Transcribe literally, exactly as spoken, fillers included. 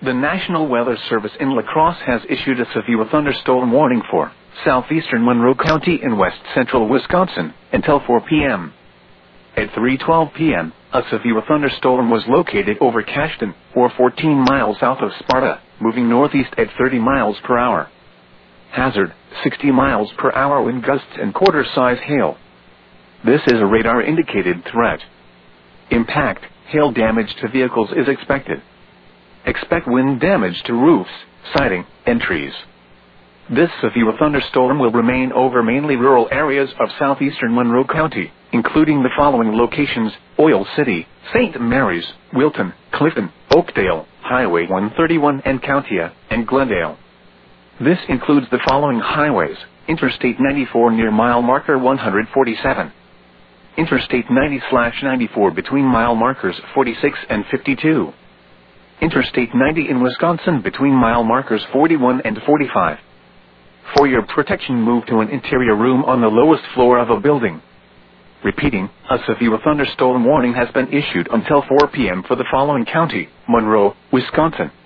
The National Weather Service in La Crosse has issued a severe thunderstorm warning for southeastern Monroe County in west central Wisconsin until four p m At three twelve p m, a severe thunderstorm was located over Cashton, or fourteen miles south of Sparta, moving northeast at thirty miles per hour. Hazard, sixty miles per hour wind gusts and quarter-size hail. This is a radar-indicated threat. Impact, hail damage to vehicles is expected. Expect wind damage to roofs, siding, and trees. This severe thunderstorm will remain over mainly rural areas of southeastern Monroe County, including the following locations: Oil City, Saint Mary's, Wilton, Clifton, Oakdale, Highway one thirty-one and Countia, and Glendale. This includes the following highways: Interstate ninety-four near mile marker one forty-seven. Interstate ninety ninety-four between mile markers forty-six and fifty-two. Interstate ninety in Wisconsin between mile markers forty-one and forty-five. For your protection, move to an interior room on the lowest floor of a building. Repeating, a severe thunderstorm warning has been issued until four p m for the following county: Monroe, Wisconsin,